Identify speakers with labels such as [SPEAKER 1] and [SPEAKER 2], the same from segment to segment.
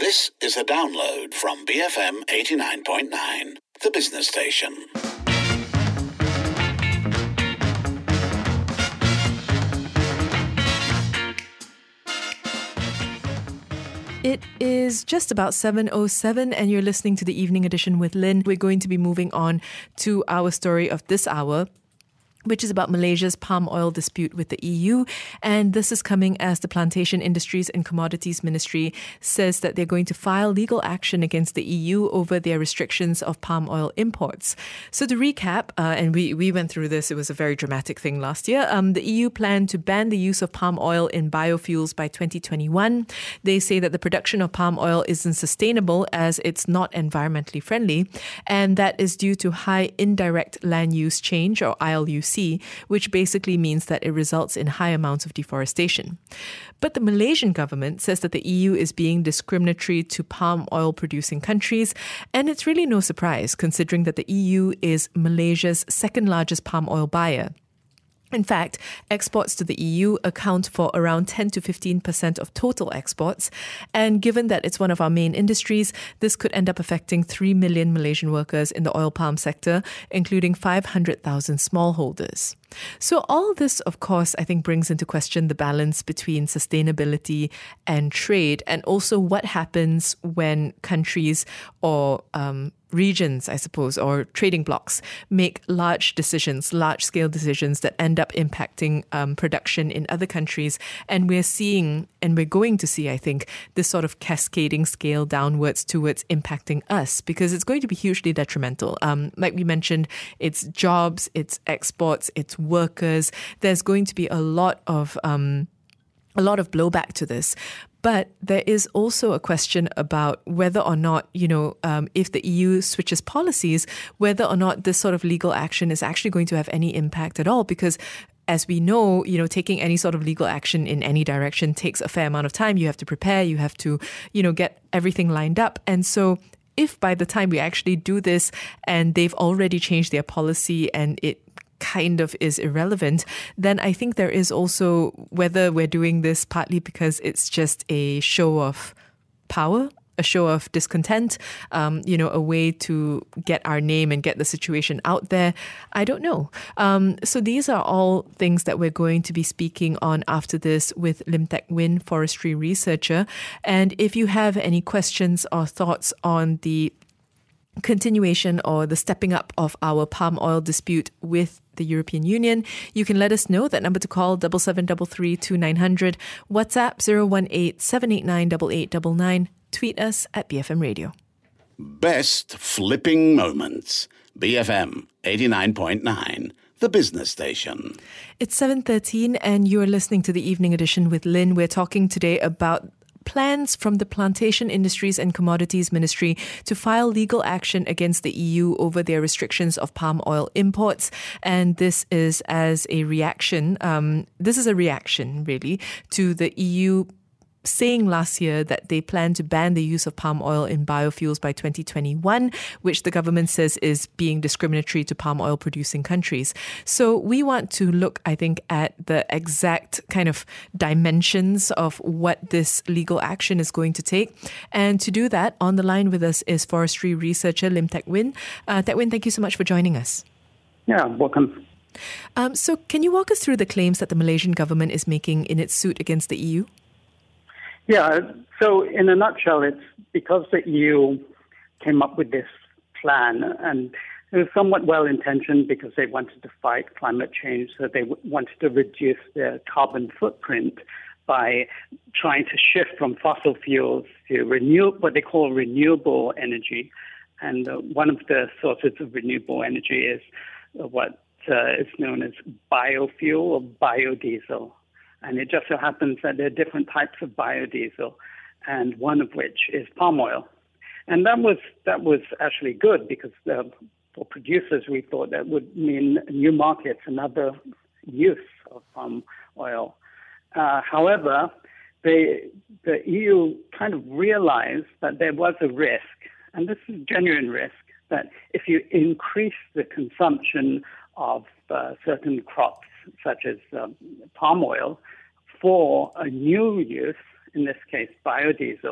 [SPEAKER 1] This is a download from BFM 89.9, the business station.
[SPEAKER 2] It is just about 7:07 and you're listening to the Evening Edition with Lynn. We're going to be moving on to our story of this hour, which is about Malaysia's palm oil dispute with the EU. And this is coming as the Plantation Industries and Commodities Ministry says that they're going to file legal action against the EU over their restrictions of palm oil imports. So to recap, and we went through this, it was a very dramatic thing last year. The EU planned to ban the use of palm oil in biofuels by 2021. They say that the production of palm oil isn't sustainable as it's not environmentally friendly. And that is due to high indirect land use change, or ILUC, which basically means that it results in high amounts of deforestation. But the Malaysian government says that the EU is being discriminatory to palm oil producing countries, and it's really no surprise considering that the EU is Malaysia's second largest palm oil buyer. In fact, exports to the EU account for around 10 to 15% of total exports. And given that it's one of our main industries, this could end up affecting 3 million Malaysian workers in the oil palm sector, including 500,000 smallholders. So all this, of course, I think brings into question the balance between sustainability and trade, and also what happens when countries or regions, I suppose, or trading blocs make large-scale decisions that end up impacting production in other countries. And we're seeing, and we're going to see, I think, this sort of cascading scale downwards towards impacting us, because it's going to be hugely detrimental. Like we mentioned, it's jobs, it's exports, it's workers. There's going to be a lot of blowback to this. But there is also a question about whether or not, if the EU switches policies, whether or not this sort of legal action is actually going to have any impact at all. Because as we know, taking any sort of legal action in any direction takes a fair amount of time. You have to prepare, you have to, get everything lined up. And so if by the time we actually do this and they've already changed their policy and it kind of is irrelevant, then I think there is also whether we're doing this partly because it's just a show of power, a show of discontent, a way to get our name and get the situation out there. I don't know. So these are all things that we're going to be speaking on after this with Lim Teck Win, forestry researcher. And if you have any questions or thoughts on the continuation or the stepping up of our palm oil dispute with the European Union, you can let us know. That number to call, 77332900, WhatsApp 018-789-8899, tweet us at BFM Radio.
[SPEAKER 1] Best flipping moments. BFM 89.9, the business station.
[SPEAKER 2] It's 7:13 and you're listening to the Evening Edition with Lynn. We're talking today about plans from the Plantation Industries and Commodities Ministry to file legal action against the EU over their restrictions of palm oil imports. And this is as a reaction, really, to the EU saying last year that they plan to ban the use of palm oil in biofuels by 2021, which the government says is being discriminatory to palm oil producing countries. So we want to look, I think, at the exact kind of dimensions of what this legal action is going to take. And to do that, on the line with us is forestry researcher Lim Teck Win. Teck Win, thank you so much for joining us.
[SPEAKER 3] Yeah, welcome.
[SPEAKER 2] So can you walk us through the claims that the Malaysian government is making in its suit against the EU?
[SPEAKER 3] Yeah, so in a nutshell, it's because the EU came up with this plan, and it was somewhat well-intentioned because they wanted to fight climate change, so they wanted to reduce their carbon footprint by trying to shift from fossil fuels to what they call renewable energy. And one of the sources of renewable energy is what is known as biofuel or biodiesel. And it just so happens that there are different types of biodiesel, and one of which is palm oil. And that was actually good because for producers, we thought that would mean new markets, another use of palm oil. However, the EU kind of realized that there was a risk, and this is a genuine risk, that if you increase the consumption of certain crops, such as palm oil, for a new use, in this case biodiesel,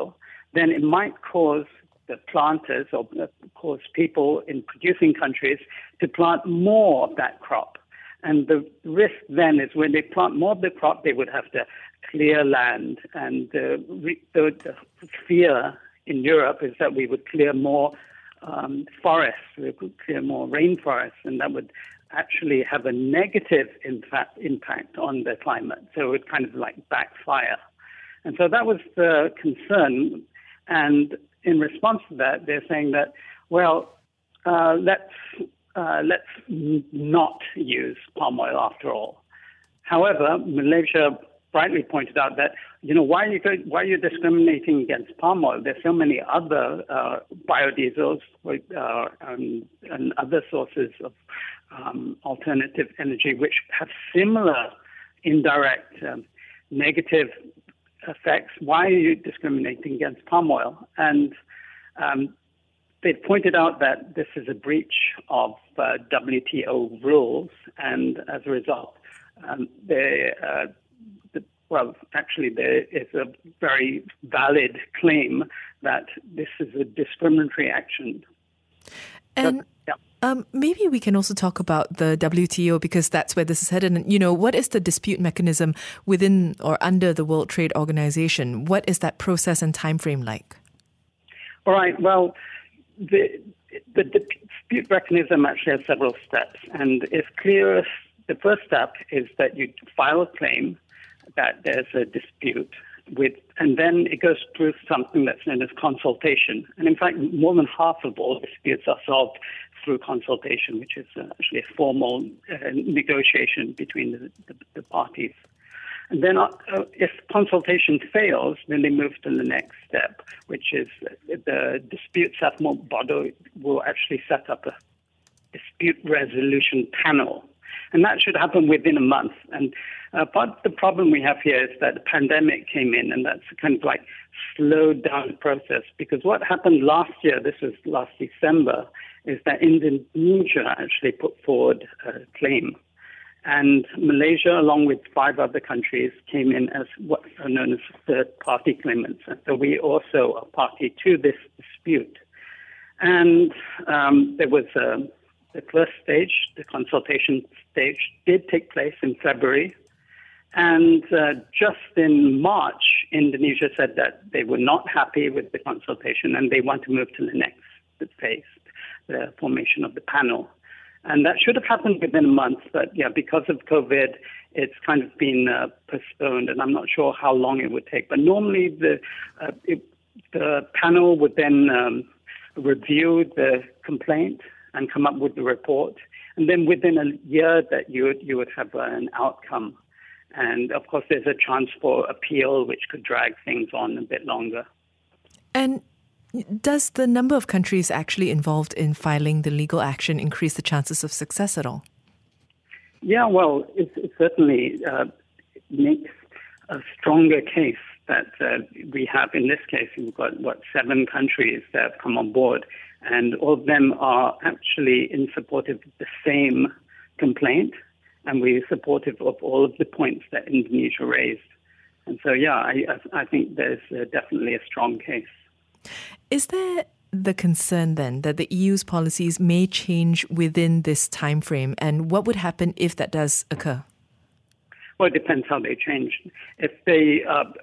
[SPEAKER 3] then it might cause the planters or cause people in producing countries to plant more of that crop. And the risk then is when they plant more of the crop, they would have to clear land. And the fear in Europe is that we would clear more forests, we could clear more rainforests, and that would actually have a negative impact on the climate. So it would kind of like backfire. And so that was the concern. And in response to that, they're saying that, well, let's not use palm oil after all. However, Malaysia rightly pointed out that, why are you discriminating against palm oil? There's so many other biodiesels and other sources of alternative energy which have similar indirect negative effects. Why are you discriminating against palm oil? And they pointed out that this is a breach of WTO rules, and as a result, there is a very valid claim that this is a discriminatory action.
[SPEAKER 2] And maybe we can also talk about the WTO, because that's where this is headed. And, what is the dispute mechanism within or under the World Trade Organization? What is that process and time frame like?
[SPEAKER 3] All right. Well, the dispute mechanism actually has several steps. And it's clear the first step is that you file a claim that there's a dispute and then it goes through something that's known as consultation. And in fact, more than half of all disputes are solved through consultation, which is actually a formal negotiation between the parties. And then if consultation fails, then they move to the next step, which is the dispute settlement body will actually set up a dispute resolution panel. And that should happen within a month. And part of the problem we have here is that the pandemic came in, and that's kind of like slowed down the process. Because what happened last year, this was last December, is that Indonesia actually put forward a claim. And Malaysia, along with 5 other countries, came in as what are known as third-party claimants. And so we also are party to this dispute. And there was the first stage, the consultation stage, did take place in February. And just in March, Indonesia said that they were not happy with the consultation and they want to move to the next phase, the formation of the panel. And that should have happened within a month, but because of COVID, it's kind of been postponed, and I'm not sure how long it would take. But normally the panel would then review the complaint and come up with the report, and then within a year that you would have an outcome. And of course, there's a chance for appeal, which could drag things on a bit longer.
[SPEAKER 2] And does the number of countries actually involved in filing the legal action increase the chances of success at all? Yeah,
[SPEAKER 3] well, it certainly makes a stronger case that we have. In this case, we've got, 7 countries that have come on board, and all of them are actually in support of the same complaint, and we're supportive of all of the points that Indonesia raised. And so, I think there's definitely a strong case.
[SPEAKER 2] Is there the concern then that the EU's policies may change within this time frame, and what would happen if that does occur?
[SPEAKER 3] Well, it depends how they change. If they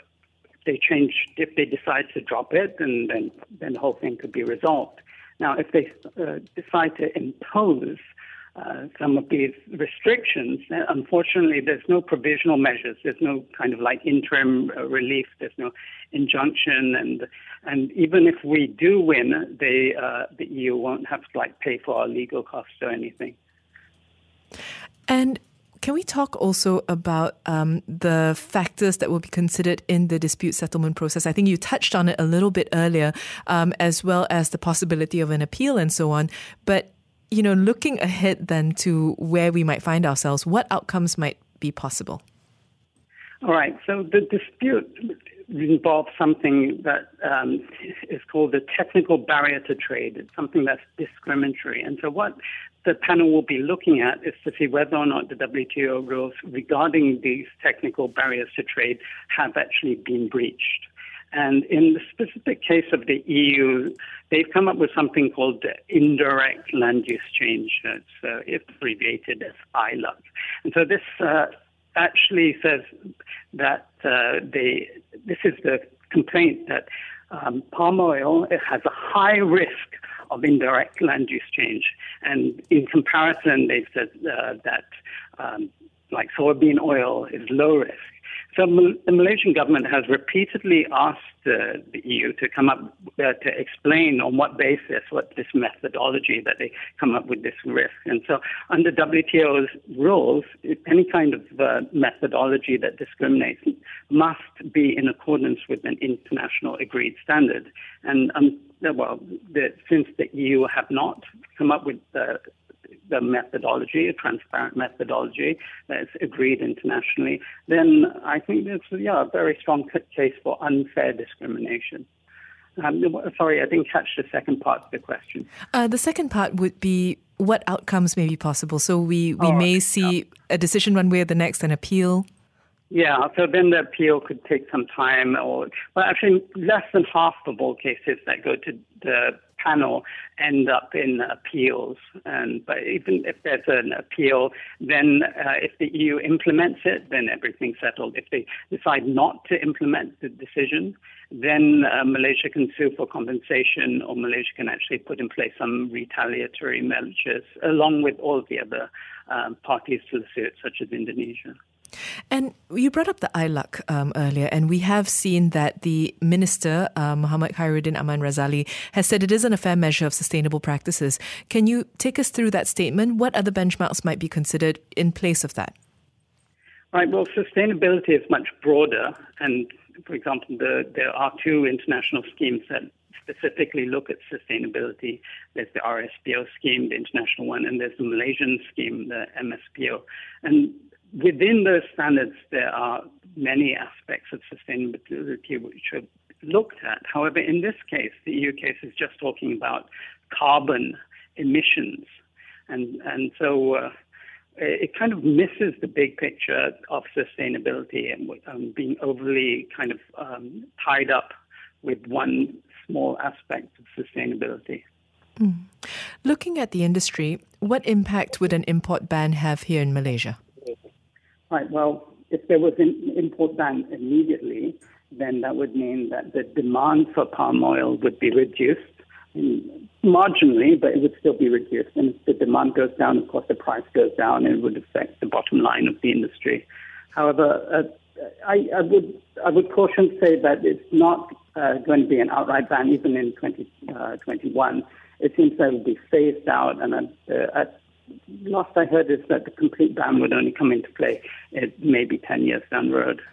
[SPEAKER 3] decide to drop it, then the whole thing could be resolved. Now, if they decide to impose some of these restrictions, unfortunately, there's no provisional measures. There's no kind of like interim relief. There's no injunction, and even if we do win, the EU won't have to pay for our legal costs or anything.
[SPEAKER 2] And can we talk also about the factors that will be considered in the dispute settlement process? I think you touched on it a little bit earlier, as well as the possibility of an appeal and so on. But looking ahead then to where we might find ourselves, what outcomes might be possible?
[SPEAKER 3] All right. So the dispute involves something that is called the technical barrier to trade. It's something that's discriminatory. And so what the panel will be looking at is to see whether or not the WTO rules regarding these technical barriers to trade have actually been breached. And in the specific case of the EU, they've come up with something called the indirect land use change. It's abbreviated as ILUC. And so this actually says that this is the complaint that palm oil has a high risk of indirect land use change. And in comparison, they've said that like soybean oil is low risk. So the Malaysian government has repeatedly asked the EU to come up to explain on what basis, what this methodology that they come up with this risk. And so under WTO's rules, any kind of methodology that discriminates must be in accordance with an international agreed standard. And since the EU have not come up with the methodology, a transparent methodology that is agreed internationally, then I think there's a very strong case for unfair discrimination. Sorry, I didn't catch the second part of the question.
[SPEAKER 2] The second part would be what outcomes may be possible. So we may see a decision one way or the next, an appeal.
[SPEAKER 3] Yeah, so then the appeal could take some time, actually less than half of all cases that go to the panel end up in appeals. But even if there's an appeal, then if the EU implements it, then everything's settled. If they decide not to implement the decision, then Malaysia can sue for compensation, or Malaysia can actually put in place some retaliatory measures, along with all the other parties to the suit, such as Indonesia.
[SPEAKER 2] And you brought up the ILUC earlier, and we have seen that the Minister, Muhammad Khairuddin Aman Razali, has said it isn't a fair measure of sustainable practices. Can you take us through that statement? What other benchmarks might be considered in place of that?
[SPEAKER 3] Right, well, sustainability is much broader. And, for example, there are two international schemes that specifically look at sustainability. There's the RSPO scheme, the international one, and there's the Malaysian scheme, the MSPO. And within those standards, there are many aspects of sustainability which are looked at. However, in this case, the EU case is just talking about carbon emissions. And so it kind of misses the big picture of sustainability and being overly kind of tied up with one small aspect of sustainability.
[SPEAKER 2] Looking at the industry, what impact would an import ban have here in Malaysia?
[SPEAKER 3] Right. Well, if there was an import ban immediately, then that would mean that the demand for palm oil would be reduced marginally, but it would still be reduced. And if the demand goes down, of course, the price goes down, and it would affect the bottom line of the industry. However, I would caution to say that it's not going to be an outright ban even in 2021. It seems that it will be phased out, and last I heard is that the complete ban would only come into play maybe 10 years down the road.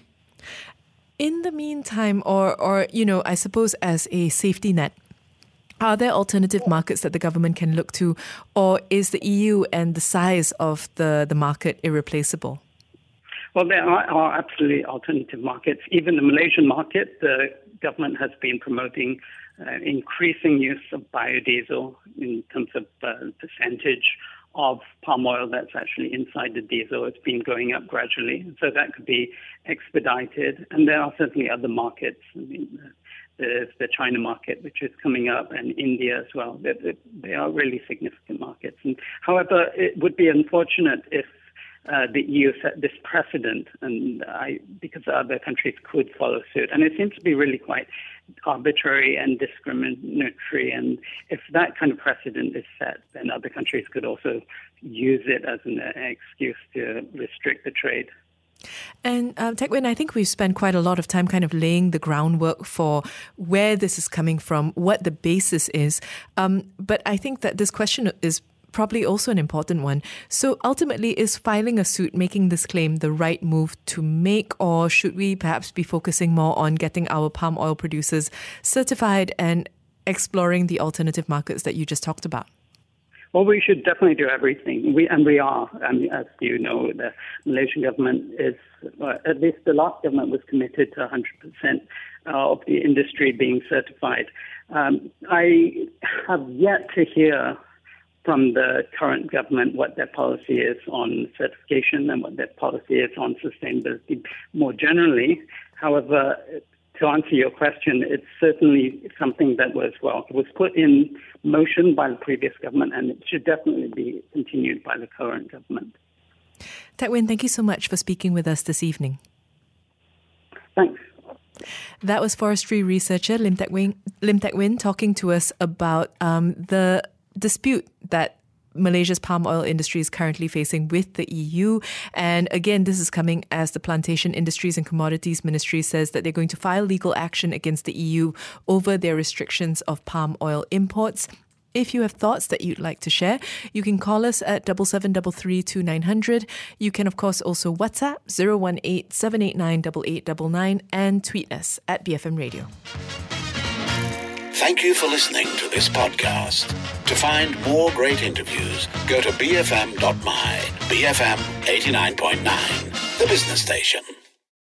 [SPEAKER 2] In the meantime, or I suppose as a safety net, are there alternative markets that the government can look to, or is the EU and the size of the market irreplaceable?
[SPEAKER 3] Well, there are absolutely alternative markets. Even the Malaysian market, the government has been promoting increasing use of biodiesel in terms of percentage of palm oil that's actually inside the diesel. It's been going up gradually, so that could be expedited. And there are certainly other markets. I mean, there's the China market, which is coming up, and India as well. They are really significant markets. And however, it would be unfortunate if the EU set this precedent, and because other countries could follow suit. And it seems to be really quite arbitrary and discriminatory. And if that kind of precedent is set, then other countries could also use it as an excuse to restrict the trade.
[SPEAKER 2] And Teck Win, I think we've spent quite a lot of time kind of laying the groundwork for where this is coming from, what the basis is. But I think that this question is probably also an important one. So ultimately, is filing a suit, making this claim, the right move to make, or should we perhaps be focusing more on getting our palm oil producers certified and exploring the alternative markets that you just talked about?
[SPEAKER 3] Well, we should definitely do everything. We are. I mean, as you know, the Malaysian government is, at least the last government was committed to 100% of the industry being certified. I have yet to hear from the current government what their policy is on certification and what their policy is on sustainability more generally. However, to answer your question, it's certainly something that was put in motion by the previous government, and it should definitely be continued by the current government.
[SPEAKER 2] Teck Win, thank you so much for speaking with us this evening.
[SPEAKER 3] Thanks.
[SPEAKER 2] That was forestry researcher Lim Teck Win talking to us about the dispute that Malaysia's palm oil industry is currently facing with the EU. And again, this is coming as the Plantation Industries and Commodities Ministry says that they're going to file legal action against the EU over their restrictions of palm oil imports. If you have thoughts that you'd like to share, you can call us at 77332900. You can, of course, also WhatsApp 018-789-8899 and tweet us at BFM Radio.
[SPEAKER 1] Thank you for listening to this podcast. To find more great interviews, go to bfm.my, BFM 89.9, the business station.